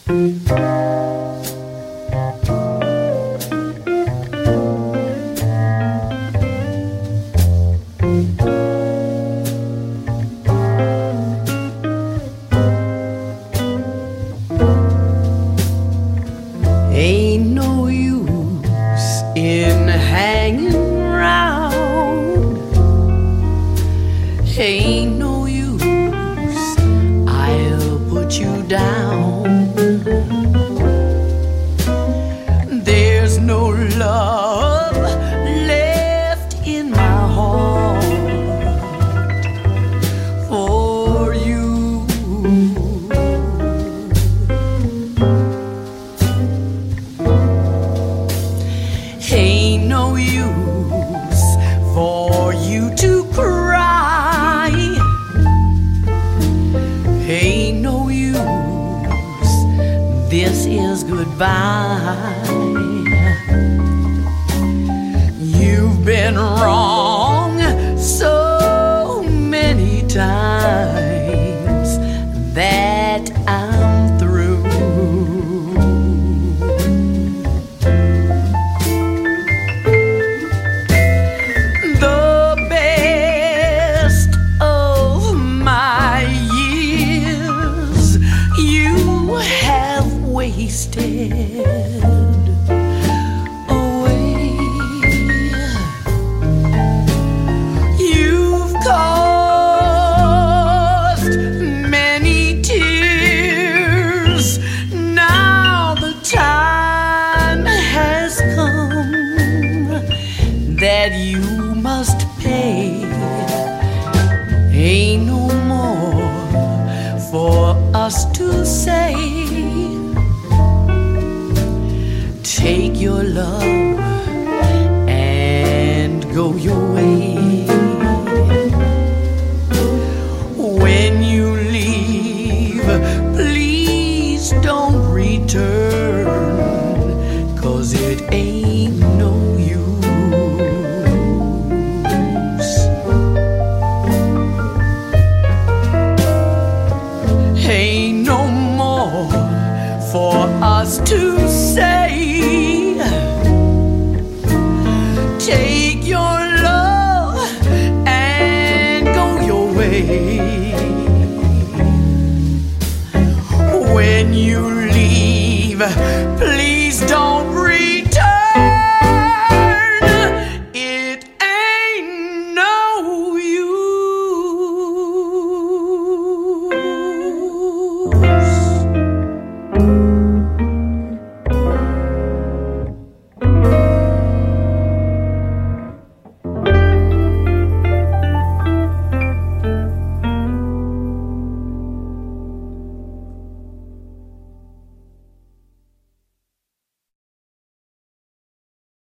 Ain't no use in hanging round. Ain't no use, I'll put you down. There's no love left in my heart for you. Ain't no use for you to cry. Ain't no use, this is goodbye. You've been wrong so many times that I'm through. Wasted away. You've caused many tears. Now the time has come that you must pay. Ain't no more for us to say. Take your love and go your way. When you leave, please don't return, 'cause it ain't no use. Ain't no more for us to say. Take your love and go your way. When you leave, please don't